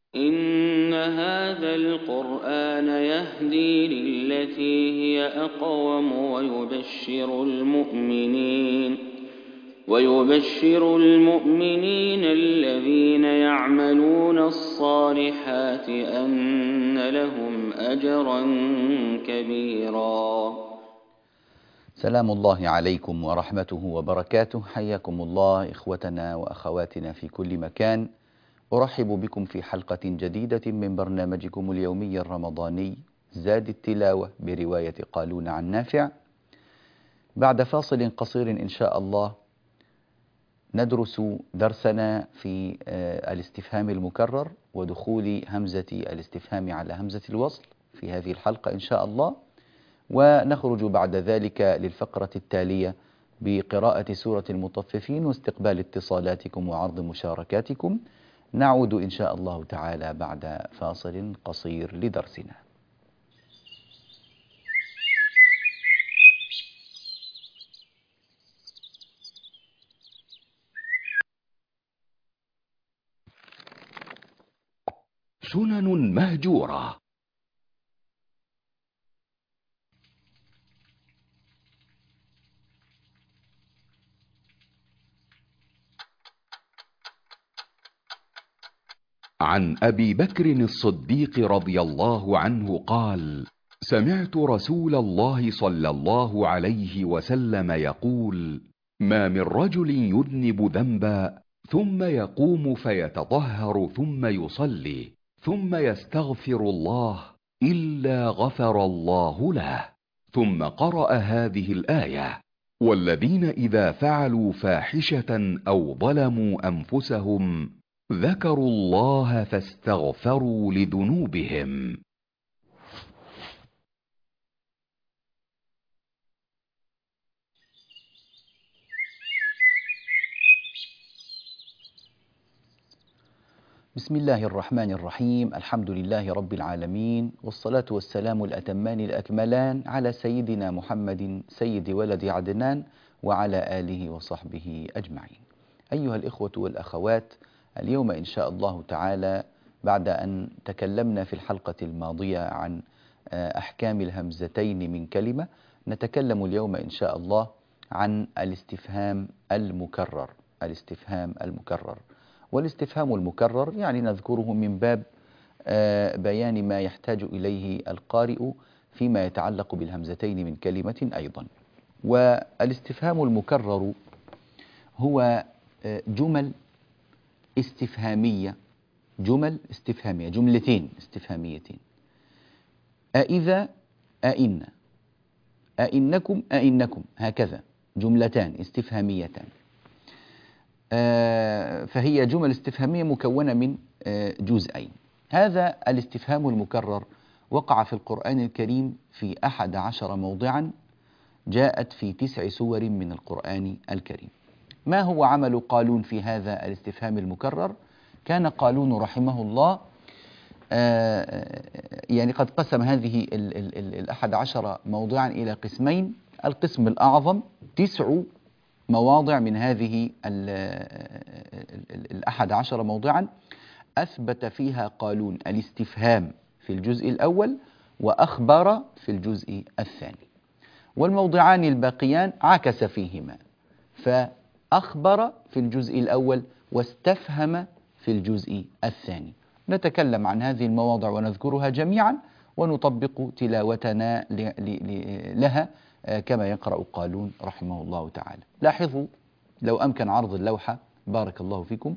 إن هذا القرآن يهدي للتي هي أقوم ويبشر المؤمنين الذين يعملون الصالحات أن لهم أجرا كبيرا. سلام الله عليكم ورحمته وبركاته. حياكم الله إخوتنا وأخواتنا في كل مكان. أرحب بكم في حلقة جديدة من برنامجكم اليومي الرمضاني زاد التلاوة برواية قالون عن نافع. بعد فاصل قصير إن شاء الله ندرس درسنا في الاستفهام المكرر ودخول همزة الاستفهام على همزة الوصل في هذه الحلقة إن شاء الله، ونخرج بعد ذلك للفقرة التالية بقراءة سورة المطففين واستقبال اتصالاتكم وعرض مشاركاتكم. نعود إن شاء الله تعالى بعد فاصل قصير لدرسنا. سنن مهجورة. عن أبي بكر الصديق رضي الله عنه قال: سمعت رسول الله صلى الله عليه وسلم يقول: ما من رجل يذنب ذنبا ثم يقوم فيتطهر ثم يصلي ثم يستغفر الله إلا غفر الله له. ثم قرأ هذه الآية: والذين إذا فعلوا فاحشة أو ظلموا أنفسهم ذكروا الله فاستغفروا لذنوبهم. بسم الله الرحمن الرحيم. الحمد لله رب العالمين، والصلاة والسلام الأتمان الأكملان على سيدنا محمد سيد ولد عدنان وعلى آله وصحبه أجمعين. أيها الإخوة والأخوات، اليوم إن شاء الله تعالى بعد أن تكلمنا في الحلقة الماضية عن أحكام الهمزتين من كلمة، نتكلم اليوم إن شاء الله عن الاستفهام المكرر. والاستفهام المكرر يعني نذكره من باب بيان ما يحتاج إليه القارئ فيما يتعلق بالهمزتين من كلمة أيضا. والاستفهام المكرر هو جمل استفهامية، جملتين استفهاميتين: أإذا، أئن، أئنكم، هكذا جملتان استفهاميتان. فهي جمل استفهامية مكونة من جزئين. هذا الاستفهام المكرر وقع في القرآن الكريم في 11 موضعا، جاءت في 9 سور من القرآن الكريم. ما هو عمل قالون في هذا الاستفهام المكرر؟ كان قالون رحمه الله يعني قد قسم هذه 11 موضعا إلى قسمين. القسم الأعظم 9 مواضع من هذه 11 موضعا أثبت فيها قالون الاستفهام في الجزء الأول وأخبر في الجزء الثاني، والموضعان الباقيان عكس فيهما، فأخبر في الجزء الأول واستفهم في الجزء الثاني. نتكلم عن هذه المواضع ونذكرها جميعا ونطبق تلاوتنا لها كما يقرأ قالون رحمه الله تعالى. لاحظوا لو أمكن عرض اللوحة بارك الله فيكم.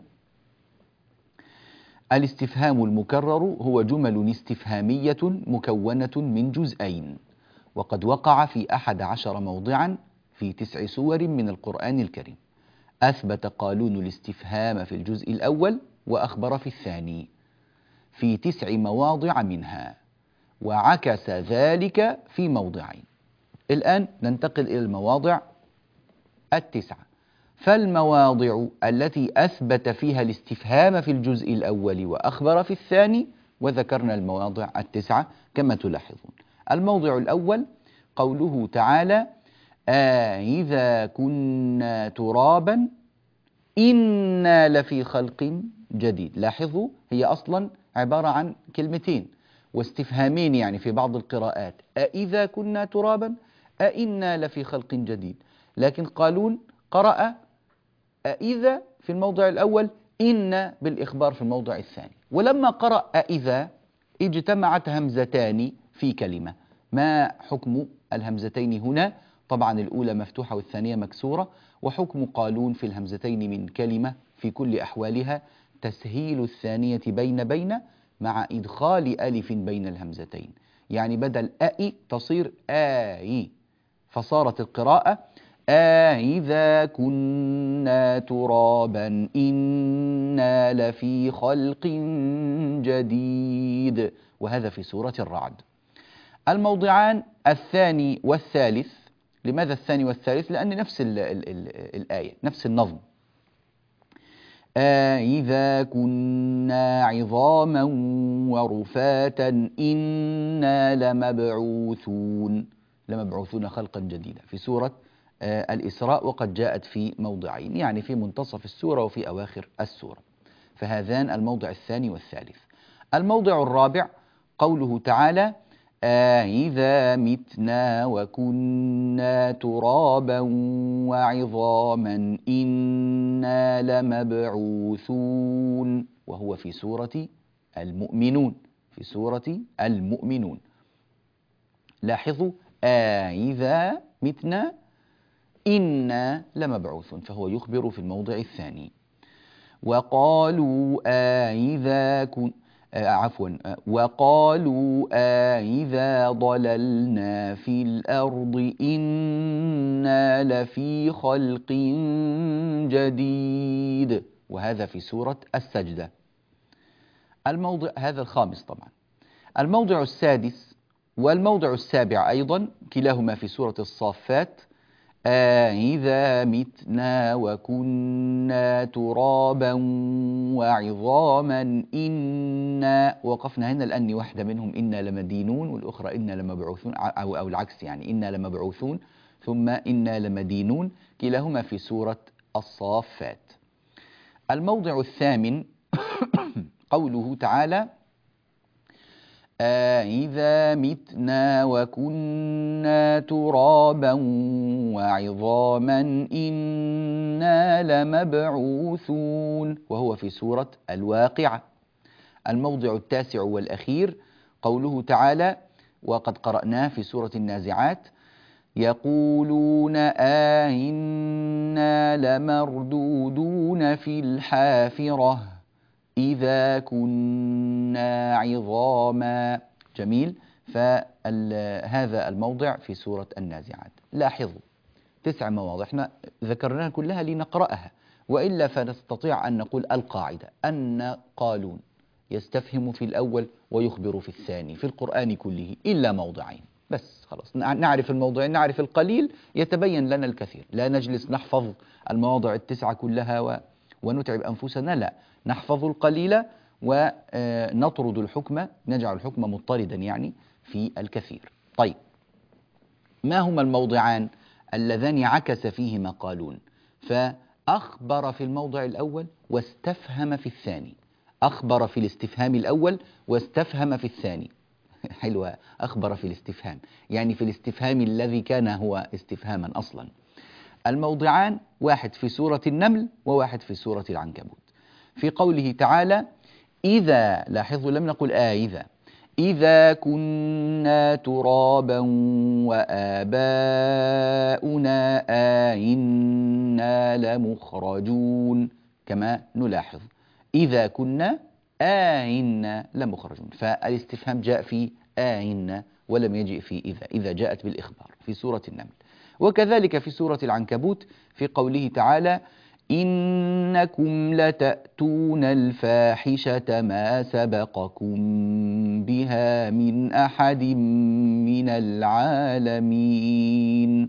الاستفهام المكرر هو جمل استفهامية مكونة من جزئين، وقد وقع في 11 موضعا في 9 سور من القرآن الكريم. أثبت قالون الاستفهام في الجزء الأول وأخبر في الثاني في 9 مواضع منها، وعكس ذلك في موضعين. الآن ننتقل إلى المواضع 9. فالمواضع التي أثبت فيها الاستفهام في الجزء الأول وأخبر في الثاني، وذكرنا المواضع 9 كما تلاحظون. الموضع الأول قوله تعالى: إذا كنا ترابا إنا لفي خلق جديد. لاحظوا هي أصلا عبارة عن كلمتين واستفهامين يعني في بعض القراءات، أإذا كنا ترابا أإنا لفي خلق جديد. لكن قالون قرأ أإذا في الموضع الأول، إن بالإخبار في الموضع الثاني. ولما قرأ أإذا اجتمعت همزتان في كلمة. ما حكم الهمزتين هنا؟ طبعا الأولى مفتوحة والثانية مكسورة. وحكم قالون في الهمزتين من كلمة في كل أحوالها تسهيل الثانية بين مع إدخال ألف بين الهمزتين، يعني بدل أي تصير آي، فصارت القراءة أإذا كنا ترابا إنا لفي خلق جديد. وهذا في سورة الرعد. الموضعان الثاني والثالث. لماذا الثاني والثالث؟ لأن نفس الآية نفس النظم. أإذا كنا عظاما ورفاتا إنا لمبعوثون خلقا جديدا في سورة الإسراء، وقد جاءت في موضعين، يعني في منتصف السورة وفي أواخر السورة. فهذان الموضع الثاني والثالث. الموضع الرابع قوله تعالى أإذا متنا وكنا ترابا وعظاما إنا لمبعوثون، وهو في سورة المؤمنون. لاحظوا أإذا متنا إنا لمبعوثون، فهو يخبر في الموضع الثاني. وقالوا أإذا ضللنا في الأرض إنا لفي خلق جديد، وهذا في سورة السجدة. هذا الخامس طبعا. الموضع السادس والموضع السابع أيضا كلاهما في سورة الصافات. أإذا متنا وكنا ترابا وعظاما إنا، وقفنا هنا لأني واحدة منهم إنا لمدينون والأخرى إنا لمبعوثون، أو العكس يعني إنا لمبعوثون ثم إنا لمدينون، كلاهما في سورة الصافات. الموضع الثامن قوله تعالى أإذا متنا وكنا ترابا وعظاما إنا لمبعوثون، وهو في سورة الواقعة. الموضع التاسع والأخير قوله تعالى، وقد قرأناه في سورة النازعات، يقولون أإنا لمردودون في الحافرة إذا كنا عظاما. جميل. فهذا الموضع في سورة النازعات. لاحظوا 9 مواضع احنا ذكرناها كلها لنقرأها، وإلا فنستطيع أن نقول القاعدة أن قالون يستفهم في الأول ويخبر في الثاني في القرآن كله إلا موضعين بس. خلاص نعرف الموضوعين، نعرف القليل يتبين لنا الكثير. لا نجلس نحفظ المواضع 9 كلها ونتعب أنفسنا، لا، نحفظ القليل ونطرد الحكم، نجعل الحكم مضطردا يعني في الكثير. طيب، ما هما الموضعان اللذان عكس فيهما قالون؟ فأخبر في الموضع الأول واستفهم في الثاني. أخبر في الاستفهام الأول واستفهم في الثاني. حلوة، أخبر في الاستفهام، يعني في الاستفهام الذي كان هو استفهاما أصلا. الموضعان واحد في سورة النمل وواحد في سورة العنكبوت. في قوله تعالى إذا، لاحظوا لم نقل إذا كنا ترابا وآباؤنا إنا لمخرجون، كما نلاحظ إذا كنا إنا لمخرجون، فالاستفهام جاء في إنا ولم يجئ في إذا جاءت بالإخبار في سورة النمل. وكذلك في سورة العنكبوت في قوله تعالى إنكم لتأتون الفاحشة ما سبقكم بها من أحد من العالمين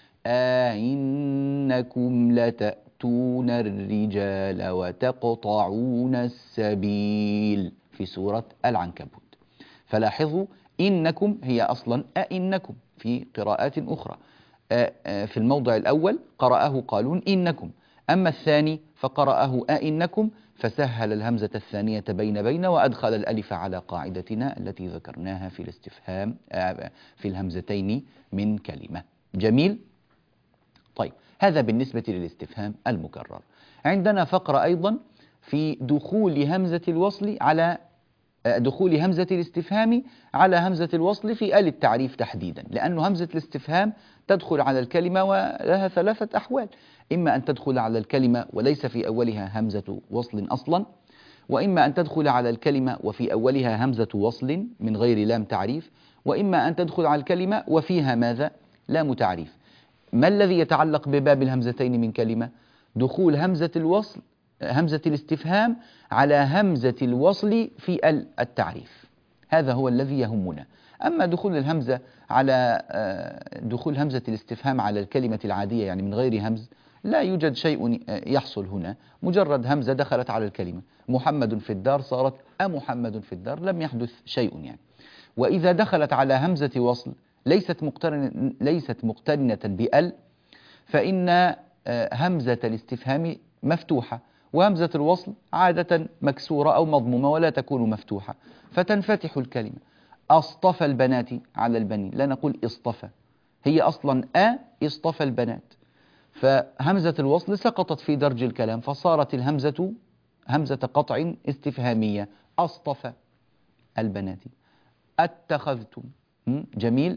إنكم لتأتون الرجال وتقطعون السبيل في سورة العنكبوت. فلاحظوا إنكم هي أصلا أئنكم في قراءات أخرى. في الموضع الأول قرأه قالون إنكم، أما الثاني فقرأه أئنكم، فسهل الهمزة الثانية بين وأدخل الألف على قاعدتنا التي ذكرناها في الاستفهام في الهمزتين من كلمة. جميل. طيب هذا بالنسبة للاستفهام المكرر. عندنا فقرة أيضا في دخول همزة الوصل على دخول همزة الاستفهام على همزة الوصل في آل التعريف تحديدا، لأن همزة الاستفهام تدخل على الكلمة ولها ثلاثة أحوال: إما أن تدخل على الكلمة وليس في أولها همزة وصل أصلا، وإما أن تدخل على الكلمة وفي أولها همزة وصل من غير لام تعريف، وإما أن تدخل على الكلمة وفيها ماذا؟ لام تعريف. ما الذي يتعلق بباب الهمزتين من كلمة؟ دخول همزة الوصل همزة الاستفهام على همزة الوصل في التعريف، هذا هو الذي يهمنا. أما دخول الهمزة على دخول همزة الاستفهام على الكلمة العادية يعني من غير همز، لا يوجد شيء يحصل هنا، مجرد همزة دخلت على الكلمة. محمد في الدار صارت أمحمد في الدار، لم يحدث شيء يعني. وإذا دخلت على همزة وصل ليست مقترنة بأل، فإن همزة الاستفهام مفتوحة، وهمزة الوصل عادة مكسورة أو مضمومة ولا تكون مفتوحة، فتنفتح الكلمة. أصطفى البنات على البنين، لا نقول اصطفى، هي أصلا اصطفى البنات، فهمزة الوصل سقطت في درج الكلام فصارت الهمزة همزة قطع استفهامية. أصطفى البنات. اتخذتم. جميل.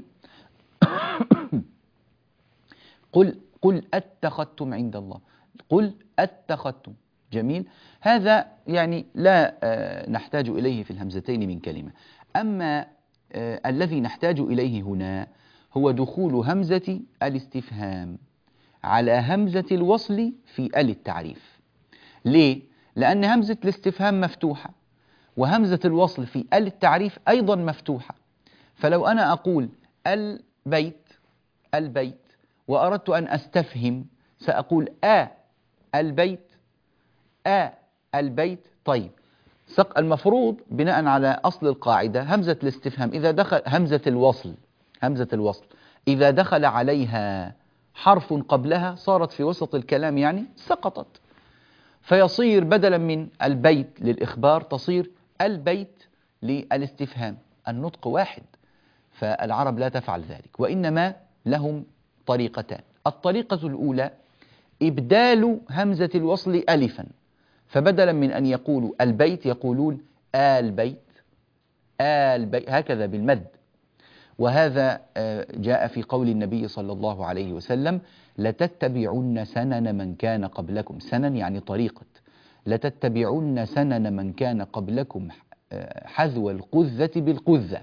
قل اتخذتم عند الله، قل اتخذتم. جميل. هذا يعني لا نحتاج إليه في الهمزتين من كلمة. أما الذي نحتاج إليه هنا هو دخول همزة الاستفهام على همزة الوصل في آل التعريف. ليه؟ لأن همزة الاستفهام مفتوحة، وهمزة الوصل في آل التعريف أيضا مفتوحة. فلو أنا أقول البيت وأردت أن أستفهم سأقول البيت. طيب المفروض بناء على أصل القاعدة همزة الاستفهام إذا دخل همزة الوصل إذا دخل عليها حرف قبلها صارت في وسط الكلام يعني سقطت، فيصير بدلا من البيت للإخبار تصير البيت للاستفهام. النطق واحد، فالعرب لا تفعل ذلك، وإنما لهم طريقتان. الطريقة الأولى إبدال همزة الوصل ألفا، فبدلا من أن يقولوا البيت يقولون البيت هكذا بالمد. وهذا جاء في قول النبي صلى الله عليه وسلم: لتتبعن سنن من كان قبلكم. سنن يعني طريقة. لتتبعن سنن من كان قبلكم حذو القذة بالقذة،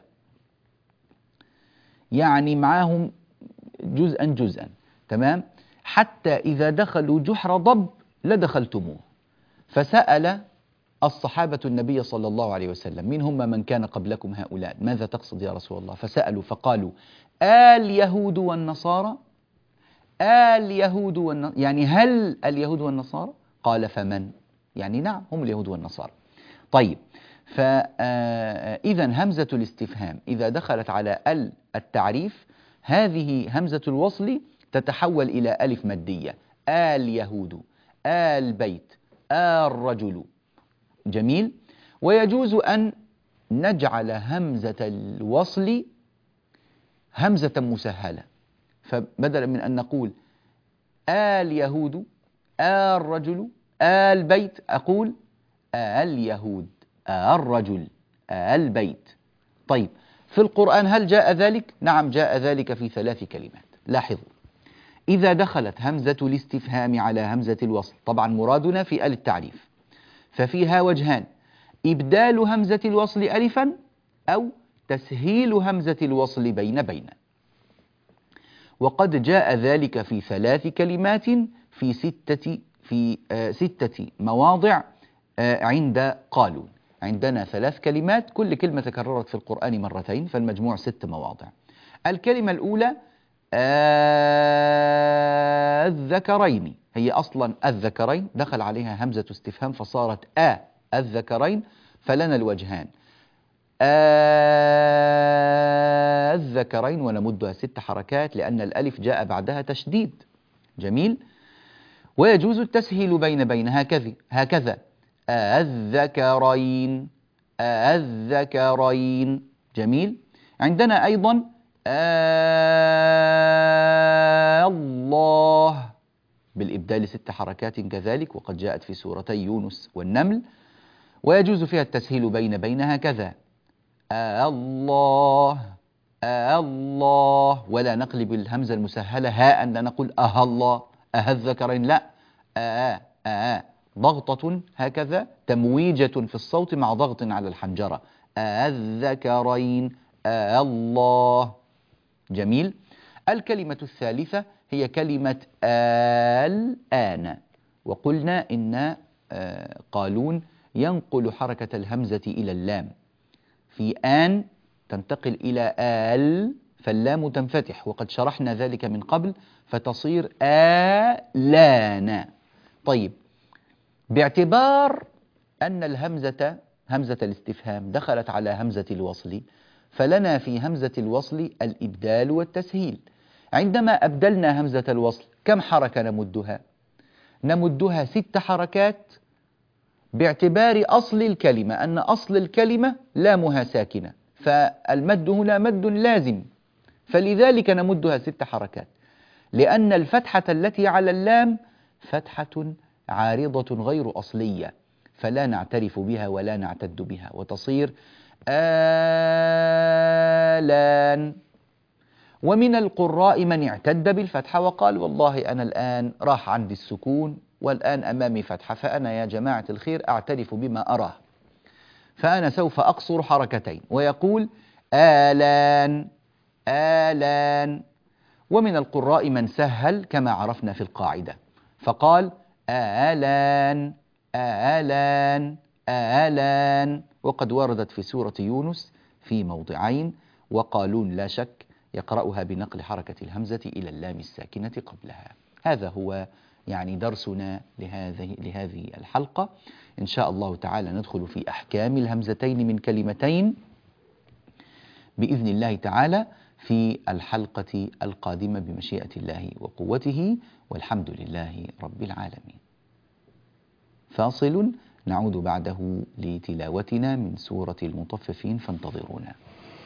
يعني معاهم جزءا تمام، حتى إذا دخلوا جحر ضب لدخلتموه. فسأل الصحابة النبي صلى الله عليه وسلم: من هم من كان قبلكم هؤلاء؟ ماذا تقصد يا رسول الله؟ فسألوا فقالوا: اليهود والنصارى. يعني هل اليهود والنصارى؟ قال: فمن؟ يعني نعم هم اليهود والنصارى. طيب، فإذا همزة الاستفهام إذا دخلت على التعريف هذه همزة الوصل تتحول إلى ألف مادية: اليهود، البيت، الرجل. جميل. ويجوز أن نجعل همزة الوصل همزة مسهلة، فبدلا من أن نقول اليهود، الرجل، البيت أقول اليهود، الرجل، البيت. طيب، في القرآن هل جاء ذلك؟ نعم جاء ذلك في 3 كلمات. لاحظوا، إذا دخلت همزة الاستفهام على همزة الوصل، طبعا مرادنا في آل التعريف، ففيها وجهان: إبدال همزة الوصل ألفا أو تسهيل همزة الوصل بين. وقد جاء ذلك في 3 كلمات في 6 مواضع عند قالون. عندنا 3 كلمات كل كلمة تكررت في القرآن مرتين، فالمجموع 6 مواضع. الكلمة الأولى الذكرين، هي أصلا الذكرين دخل عليها همزة استفهام فصارت الذكرين، فلنا الوجهان: الذكرين ونمدها 6 حركات لأن الألف جاء بعدها تشديد. جميل. ويجوز التسهيل بين هكذا الذكرين، الذكرين. جميل. عندنا أيضا الله بالإبدال 6 حركات كذلك، وقد جاءت في سورتي يونس والنمل، ويجوز فيها التسهيل بين هكذا الله، الله، ولا نقلب الهمزة المسهلة هاء، لا نقول الله الذكرين، لا، ضغطة هكذا، تمويجة في الصوت مع ضغط على الحنجرة، الذكرين، الله. جميل. الكلمة الثالثة هي كلمة الآن، وقلنا إن قالون ينقل حركة الهمزة إلى اللام، في آن تنتقل إلى فاللام تنفتح، وقد شرحنا ذلك من قبل، فتصير آلان. طيب، باعتبار أن الهمزة همزة الاستفهام دخلت على همزة الوصل، فلنا في همزة الوصل الإبدال والتسهيل. عندما أبدلنا همزة الوصل كم حركة نمدها؟ نمدها 6 حركات، باعتبار أصل الكلمة، أن أصل الكلمة لامها ساكنة، فالمد هنا مد لازم، فلذلك نمدها 6 حركات، لأن الفتحة التي على اللام فتحة عارضة غير أصلية، فلا نعترف بها ولا نعتد بها، وتصير آلان. ومن القراء من اعتد بالفتحة وقال والله أنا الآن راح عندي السكون والآن أمامي فتحة، فأنا يا جماعة الخير أعترف بما أراه، فأنا سوف أقصر حركتين، ويقول آلان، آلان. ومن القراء من سهل كما عرفنا في القاعدة، فقال آلان، آلان، آلان. وقد وردت في سورة يونس في موضعين، وقالون لا شك يقرأها بنقل حركة الهمزة إلى اللام الساكنة قبلها. هذا هو يعني درسنا لهذه الحلقة. إن شاء الله تعالى ندخل في أحكام الهمزتين من كلمتين بإذن الله تعالى في الحلقة القادمة بمشيئة الله وقوته، والحمد لله رب العالمين. فاصل نعود بعده لتلاوتنا من سورة المطففين، فانتظرونا.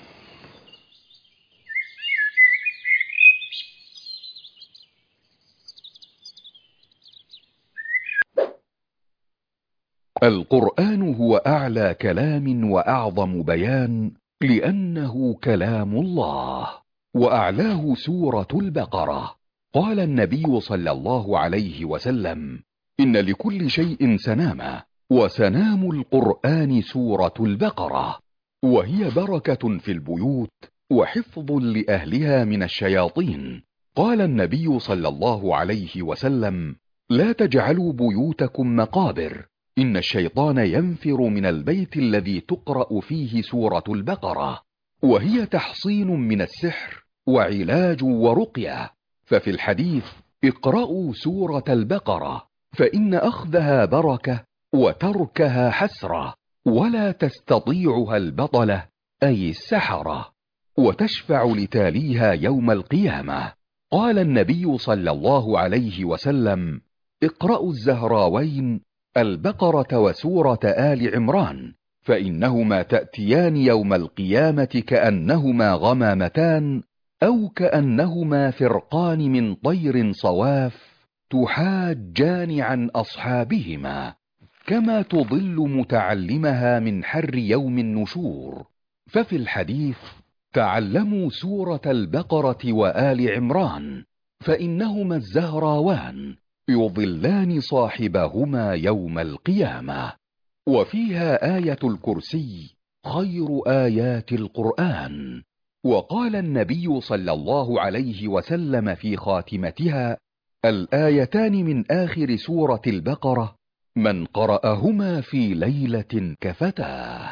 القرآن هو أعلى كلام وأعظم بيان، لأنه كلام الله، وأعلاه سورة البقرة. قال النبي صلى الله عليه وسلم: إن لكل شيء سنامة، وسنام القرآن سورة البقرة، وهي بركة في البيوت وحفظ لأهلها من الشياطين. قال النبي صلى الله عليه وسلم: لا تجعلوا بيوتكم مقابر، إن الشيطان ينفر من البيت الذي تقرأ فيه سورة البقرة، وهي تحصين من السحر وعلاج ورقية. ففي الحديث: اقرأوا سورة البقرة، فإن أخذها بركة وتركها حسرة، ولا تستطيعها البطلة أي السحرة، وتشفع لتاليها يوم القيامة. قال النبي صلى الله عليه وسلم: اقرأوا الزهراوين، البقرة وسورة آل عمران، فإنهما تأتيان يوم القيامة كأنهما غمامتان، أو كأنهما فرقان من طير صواف، تحاجان عن أصحابهما، كما تضل متعلمها من حر يوم النشور. ففي الحديث: تعلموا سورة البقرة وآل عمران، فإنهما الزهراوان يضلان صاحبهما يوم القيامة. وفيها آية الكرسي خير آيات القرآن. وقال النبي صلى الله عليه وسلم في خاتمتها: الآيتان من آخر سورة البقرة من قرأهما في ليلة كفتاه.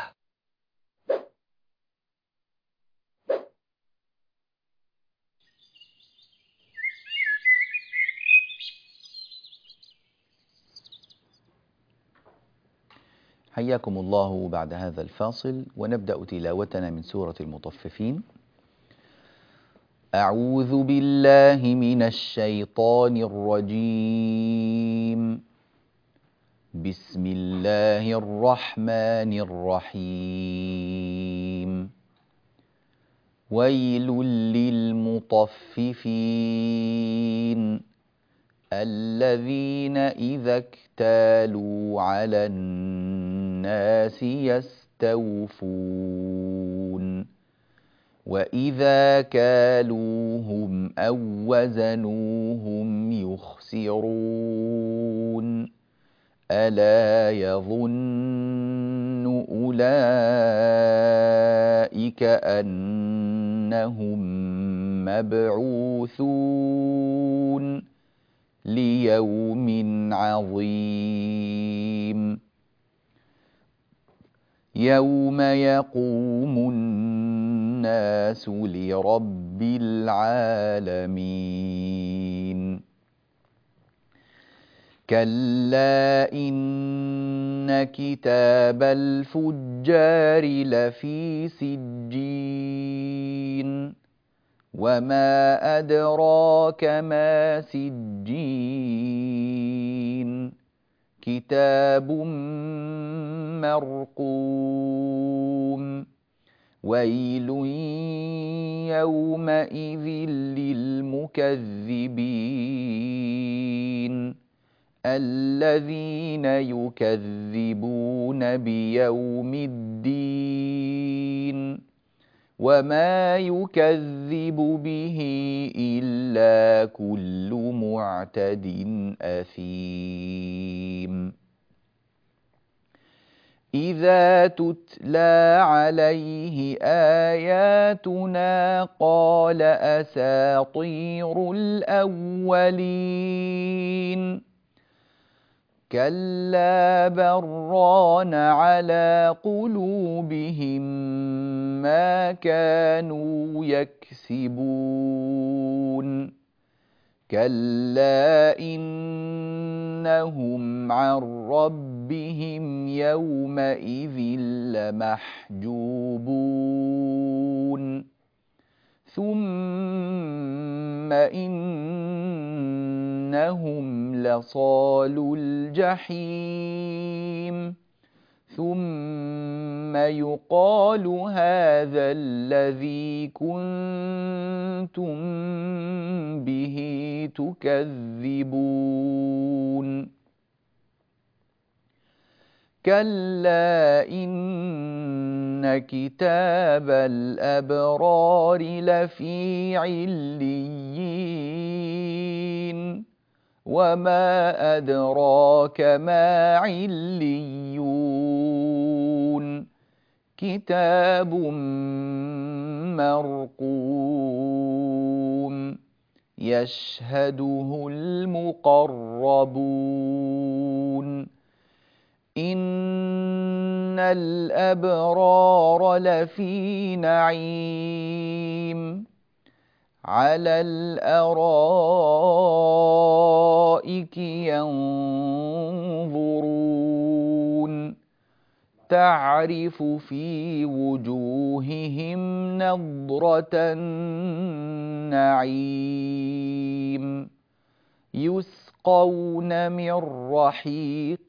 حياكم الله بعد هذا الفاصل، ونبدأ تلاوتنا من سورة المطففين. أعوذ بالله من الشيطان الرجيم. بسم الله الرحمن الرحيم ويل للمطففين الذين إذا اكتالوا على الناس يستوفون وإذا كالوهم أو وزنوهم يخسرون ألا يظن أولئك أنهم مبعوثون ليوم عظيم يوم يقوم الناس لرب العالمين كلا إن كتاب الفجار لفي سجين وما أدراك ما سجين كتاب مرقوم ويل يومئذ للمكذبين الذين يكذبون بيوم الدين وما يكذب به إلا كل معتد أثيم إذا تتلى عليه آياتنا قال أساطير الأولين كلا بران على قلوبهم ما كانوا يكسبون كلا إنهم عن ربهم يومئذ لمحجوبون ثم إنهم لصالو الجحيم ثم يقال هذا الذي كنتم به تكذبون كلا إن كتاب الأبرار لفي عليين وما أدراك ما عليون كتاب مرقوم يشهده المقربون إن الأبرار لفي نعيم على الأرائك ينظرون تعرف في وجوههم نضرة النعيم يسقون من رحيق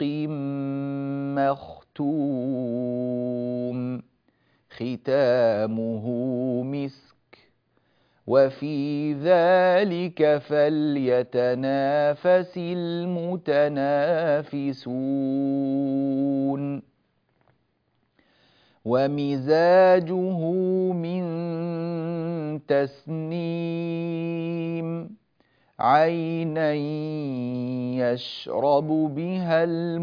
مختوم ختامه مسك وفي ذلك فليتنافس المتنافسون ومزاجه من تسنيم عينا يشرب بها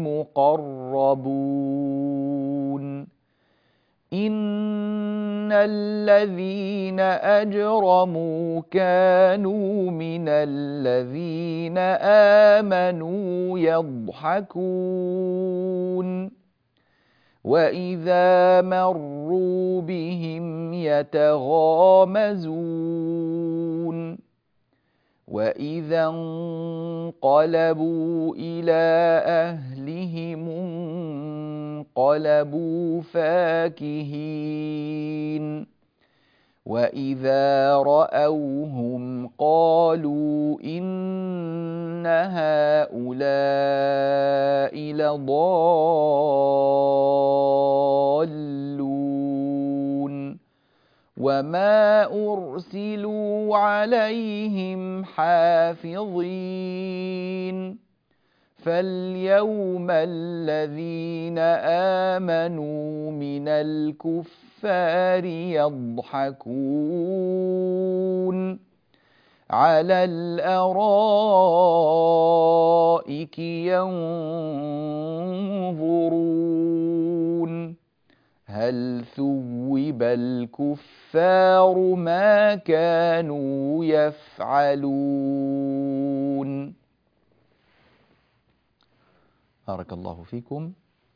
المقربون إن الذين أجرموا كانوا من الذين آمنوا يضحكون وإذا مروا بهم يتغامزون وإذا انقلبوا إلى أهلهم انقلبوا فاكهين وإذا رأوهم قالوا إن هؤلاء لضالون وما أرسلوا عليهم حافظين فاليوم الذين آمنوا من الكفار يضحكون على الأرائك ينظرون هل ثوب الكفار ما كانوا يفعلون. بارك الله فيكم.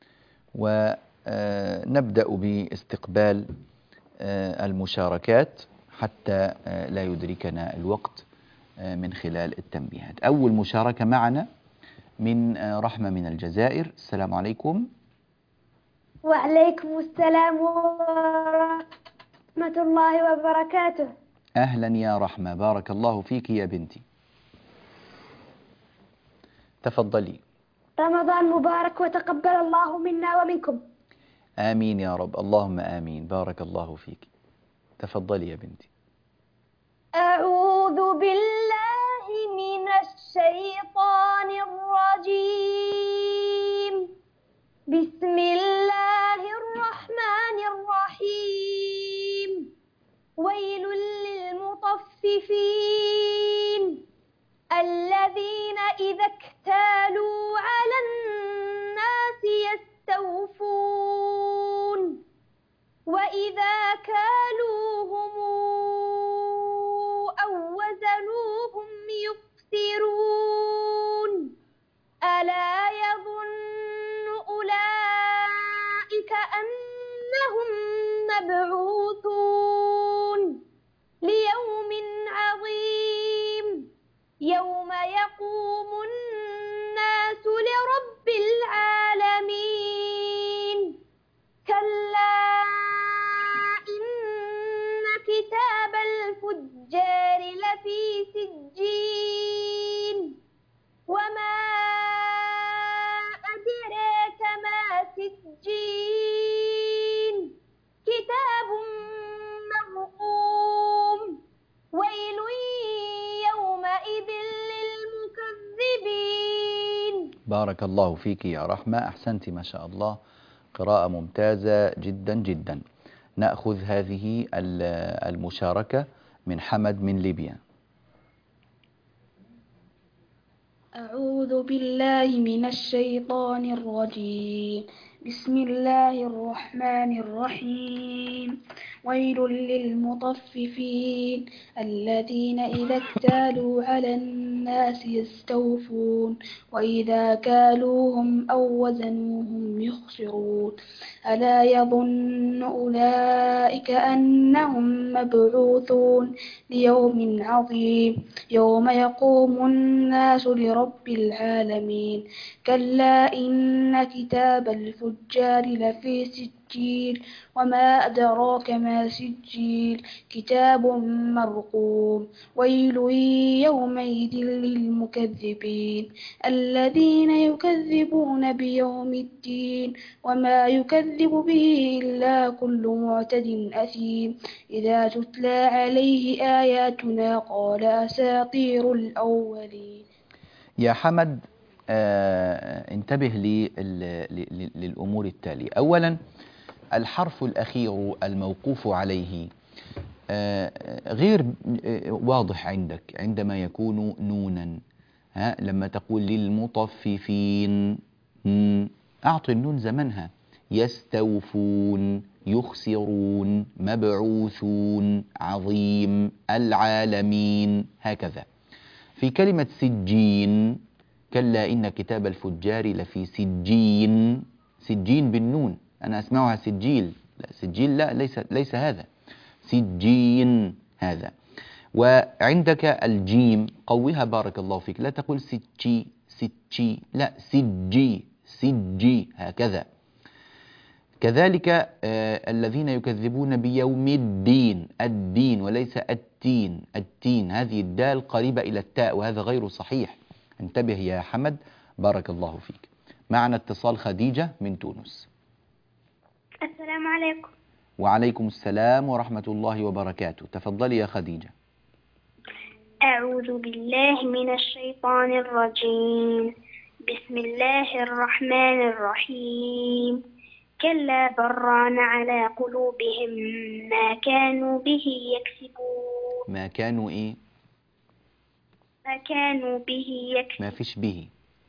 ونبدأ باستقبال المشاركات حتى لا يدركنا الوقت من خلال التنبيهات. أول مشاركة معنا من رحمة من الجزائر. السلام عليكم. وعليكم السلام ورحمة الله وبركاته. أهلا يا رحمة، بارك الله فيك يا بنتي، تفضلي. رمضان مبارك وتقبل الله منا ومنكم. آمين يا رب، اللهم آمين، بارك الله فيك. تفضلي يا بنتي. أعوذ بالله من الشيطان الرجيم. بسم الله الرحمن الرحيم. ويل للمطففين الذين إذا اكتالوا على الناس يستوفون وإذا كالوهم أو وزنوهم يخسرون ألا يظن أولئك أنهم مبعوثون ليوم عظيم يوم يقوم الناس لرب العالمين كلا إن كتاب الفجار لفي سجين وما أدراك ما سجين كتاب مرقوم ويل يومئذ للمكذبين. بارك الله فيك يا رحمة، أحسنت ما شاء الله، قراءة ممتازة جدا جدا. نأخذ هذه المشاركة من حمد من ليبيا. أعوذ بالله من الشيطان الرجيم. بسم الله الرحمن الرحيم. ويل للمطففين الذين إذا اكتالوا على الناس يستوفون وإذا كالوهم أو وزنوهم يخسرون ألا يظن أولئك أنهم مبعوثون ليوم عظيم يوم يقوم الناس لرب العالمين كلا إن كتاب الفجار لفي سجين وما أدراك ما سجين كتاب مرقوم ويل يومئذ للمكذبين الذين يكذبون بيوم الدين وما يكذب به إلا كل معتد أثيم إذا تتلى عليه آياتنا قال أساطير الأولين. يا حمد، انتبه للأمور التالية. أولا، الحرف الأخير الموقوف عليه غير واضح عندك عندما يكون نونا. لما تقول للمطففين أعطي النون زمنها. يستوفون، يخسرون، مبعوثون، عظيم، العالمين، هكذا. في كلمة سجين، كلا إن كتاب الفجار لفي سجين، سجين بالنون، أنا أسمعها سجيل، لا سجيل، لا ليس هذا، سجين هذا. وعندك الجيم قوها بارك الله فيك، لا تقول سجي، لا سجي، سجي، هكذا. كذلك الذين يكذبون بيوم الدين، الدين وليس التين، التين هذه الدال قريبة إلى التاء وهذا غير صحيح. انتبه يا حمد، بارك الله فيك. معنا اتصال خديجة من تونس. السلام عليكم. وعليكم السلام ورحمة الله وبركاته. تفضلي يا خديجة. أعوذ بالله من الشيطان الرجيم. بسم الله الرحمن الرحيم. كلا بران على قلوبهم ما كانوا به يكسبون. ما كانوا إيه؟ ما كانوا به يكسبون. ما فيش به.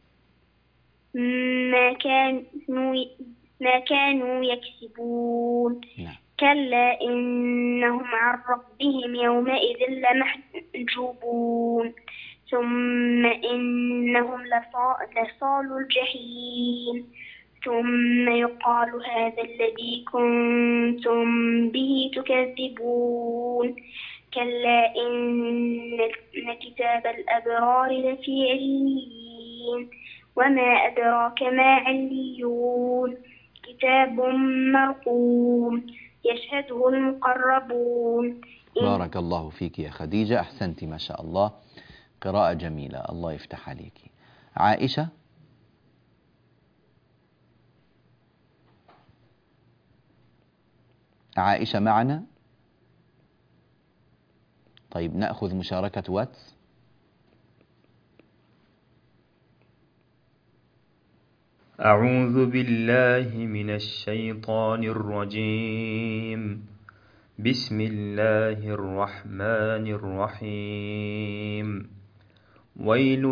ما كانوا يكسبون. نعم. كلا إنهم عن ربهم يومئذ لمحجوبون. ثم إنهم لصالوا الجحيم. ثم يقال هذا الذي كنتم به تكذبون. كلا إن كتاب الأبرار لفي عليين. وما أدراك ما عليون. كتاب مرقوم يشهده المقربون. بارك الله فيك يا خديجة، أحسنت ما شاء الله، قراءة جميلة، الله يفتح عليك. عائشة. عائشة معنا؟ طيب نأخذ مشاركة واتس. أعوذ بالله من الشيطان الرجيم. بسم الله الرحمن الرحيم. ويل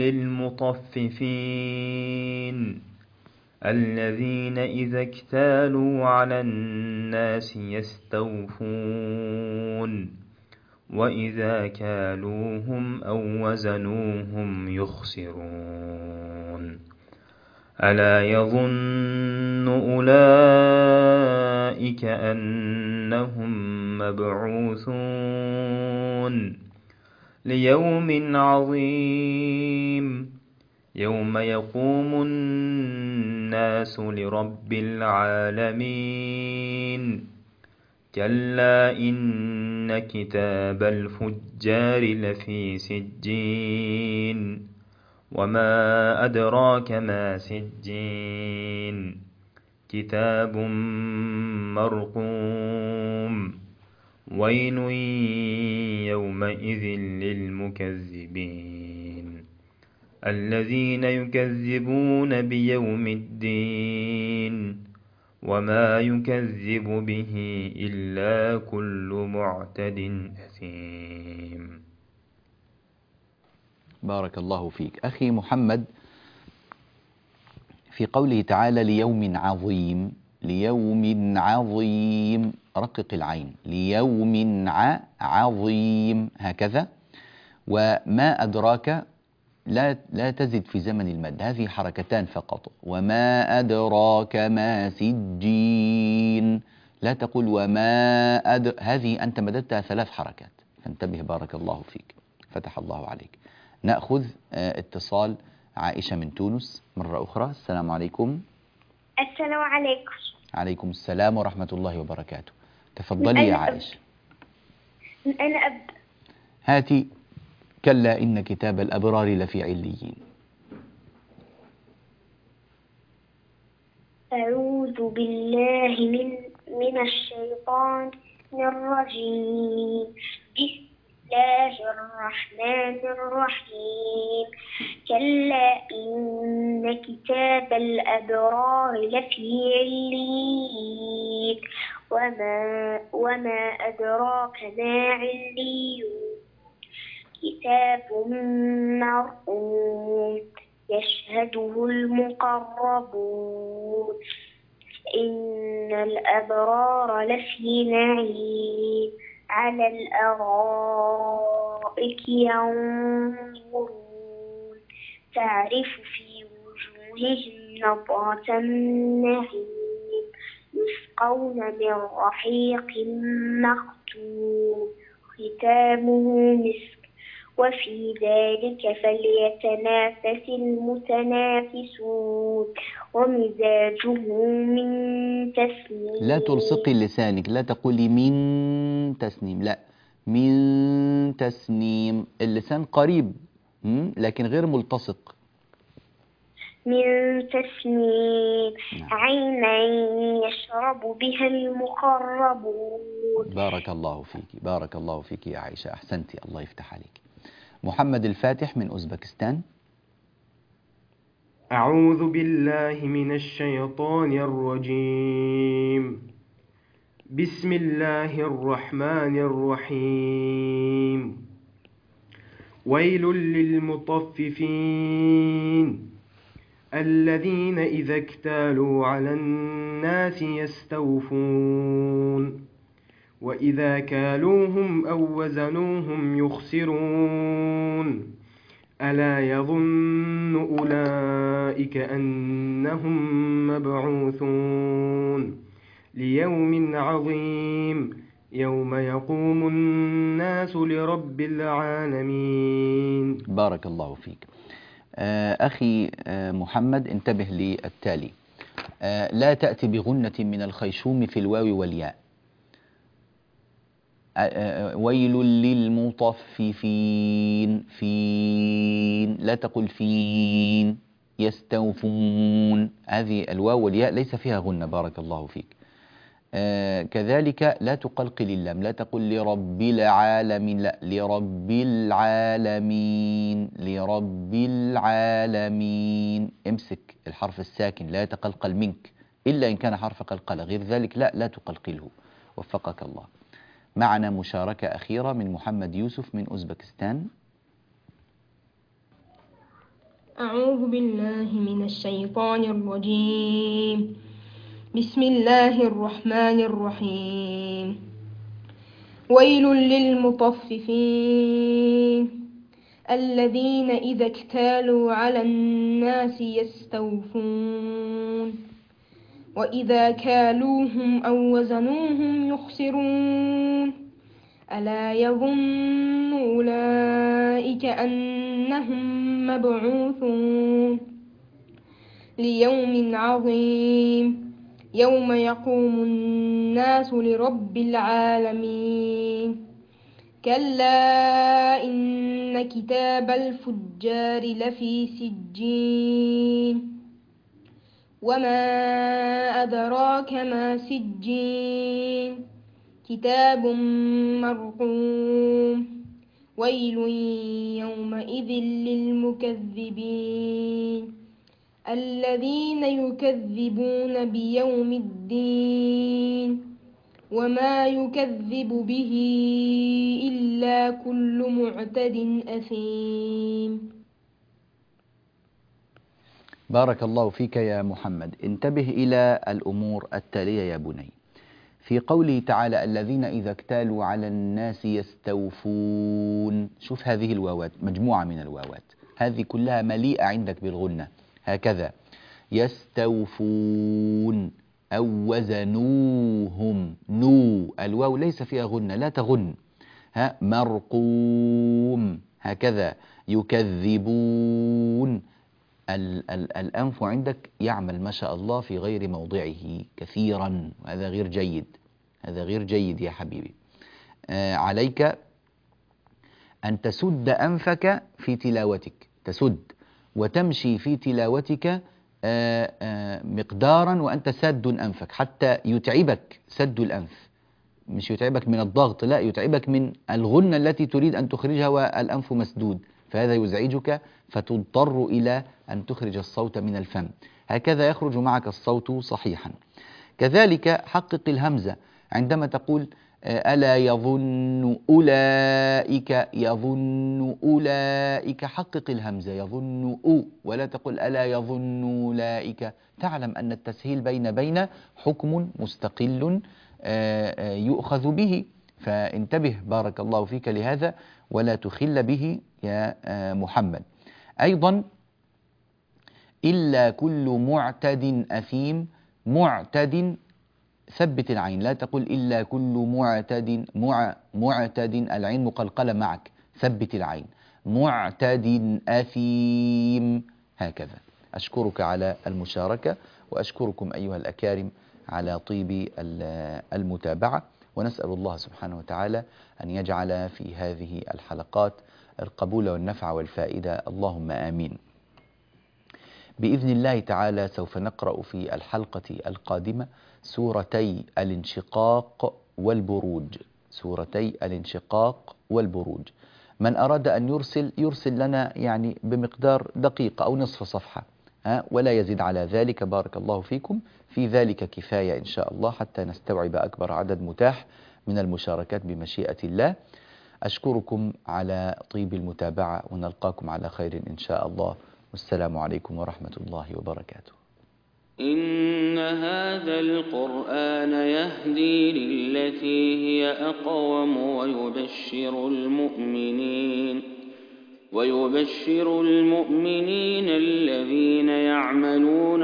للمطففين الذين إذا اكتالوا على الناس يستوفون وإذا كالوهم أو وزنوهم يخسرون. ألا يظن أولئك أنهم مبعوثون ليوم عظيم يوم يقوم الناس لرب العالمين. كلا إن كتاب الفجار لفي سجين وما أدراك ما سجين. كتاب مرقوم. ويل يومئذ للمكذبين الذين يكذبون بيوم الدين وما يكذب به إلا كل معتد أثيم. بارك الله فيك. أخي محمد، في قوله تعالى ليوم عظيم، ليوم عظيم، رقق العين، ليوم عظيم هكذا. وما أدراك لا تزد في زمن المد، هذه حركتان فقط. وما أدراك ما سجين، لا تقول هذه أنت مددتها 3 حركات، فانتبه بارك الله فيك، فتح الله عليك. نأخذ اتصال عائشة من تونس مرة أخرى. السلام عليكم. السلام عليكم. عليكم السلام ورحمة الله وبركاته. تفضلي يا عائشة. أنا أبدأ. هاتي. كلا إن كتاب الأبرار لفي عليين. أعوذ بالله من الشيطان الرجيم. بسم الله الرحمن الرحيم. كلا إن كتاب الأبرار لفي عليين. وما أدراك ما عليون. كتاب مرقوم يشهده المقربون. إن الأبرار لفي نعيم على الأرائك ينظرون تعرف في وجوههم نضرة النعيم يسقون من رحيق مختوم ختامه مسك وفي ذلك فليتنافس المتنافسون ومزاجه من تسنيم. لا تلصقي لسانك، لا تقولي من تسنيم، لا، من تسنيم. اللسان قريب لكن غير ملتصق. من تسنيم. نعم. عينا يشرب بها المقربون. بارك الله فيك، بارك الله فيك يا عائشة، أحسنتي، الله يفتح عليك. محمد الفاتح من أوزبكستان. أعوذ بالله من الشيطان الرجيم. بسم الله الرحمن الرحيم. ويل للمطففين الذين إذا اكتالوا على الناس يستوفون وإذا كالوهم أو وزنوهم يخسرون ألا يظن أولئك أنهم مبعوثون ليوم عظيم يوم يقوم الناس لرب العالمين. بارك الله فيك. أخي محمد، انتبه للتالي. لا تأتي بغنة من الخيشوم في الواو والياء. ويل للمطففين، فين، لا تقل فين. يستوفون، هذه الواو والياء ليس فيها غنة، بارك الله فيك. كذلك لا تقلقل اللام، لا تقل لرب العالمين، لا، لرب العالمين، لرب العالمين. امسك الحرف الساكن، لا يتقلقل منك إلا إن كان حرف قلقلة، غير ذلك لا تقلقله. وفقك الله. معنا مشاركة أخيرة من محمد يوسف من أوزبكستان. أعوذ بالله من الشيطان الرجيم. بسم الله الرحمن الرحيم. ويل للمطففين الذين إذا اكتالوا على الناس يستوفون وإذا كالوهم أو وزنوهم يخسرون ألا يظن أولئك أنهم مبعوثون ليوم عظيم يوم يقوم الناس لرب العالمين. كلا إن كتاب الفجار لفي سجين وما أدراك ما سجين كتاب مرقوم ويل يومئذ للمكذبين الذين يكذبون بيوم الدين وما يكذب به إلا كل معتد أثيم. بارك الله فيك يا محمد. انتبه إلى الأمور التالية يا بني. في قوله تعالى الذين إذا اكتالوا على الناس يستوفون، شوف هذه الواوات، مجموعة من الواوات، هذه كلها مليئة عندك بالغنة، هكذا يستوفون أو وزنوهم، نو، الواو ليس فيها غنة، لا تغن. مرقوم، هكذا يكذبون. الأنف عندك يعمل ما شاء الله في غير موضعه كثيرا، وهذا غير جيد، هذا غير جيد يا حبيبي. عليك أن تسد أنفك في تلاوتك، تسد وتمشي في تلاوتك مقدارا وأنت ساد أنفك، حتى يتعبك سد الأنف، مش يتعبك من الضغط، لا، يتعبك من الغنة التي تريد أن تخرجها والأنف مسدود، فهذا يزعجك فتضطر إلى أن تخرج الصوت من الفم، هكذا يخرج معك الصوت صحيحا. كذلك حقق الهمزة عندما تقول ألا يظن أولئك، يظن أولئك، حقق الهمزة، يظن ولا تقل ألا يظن أولئك. تعلم أن التسهيل بين حكم مستقل يؤخذ به، فانتبه بارك الله فيك لهذا ولا تخل به يا محمد. أيضا إلا كل معتد أثيم، معتد ثبت العين، لا تقل إلا كل معتد، معتد العين مقلقلة معك، ثبت العين. معتد أثيم. هكذا. أشكرك على المشاركة، وأشكركم أيها الأكارم على طيب المتابعة، ونسأل الله سبحانه وتعالى أن يجعل في هذه الحلقات القبول والنفع والفائدة، اللهم آمين. بإذن الله تعالى سوف نقرأ في الحلقة القادمة سورتي الانشقاق والبروج. سورتي الانشقاق والبروج. من أراد أن يرسل لنا يعني بمقدار دقيقة أو نصف صفحة، ولا يزيد على ذلك، بارك الله فيكم. في ذلك كفاية إن شاء الله حتى نستوعب أكبر عدد متاح من المشاركات بمشيئة الله. أشكركم على طيب المتابعة، ونلقاكم على خير إن شاء الله، والسلام عليكم ورحمة الله وبركاته. إن هذا القرآن يهدي للتي هي أقوم ويبشر المؤمنين الذين يعملون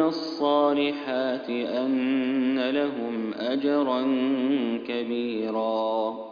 الصالحات أن لهم أجرا كبيرا.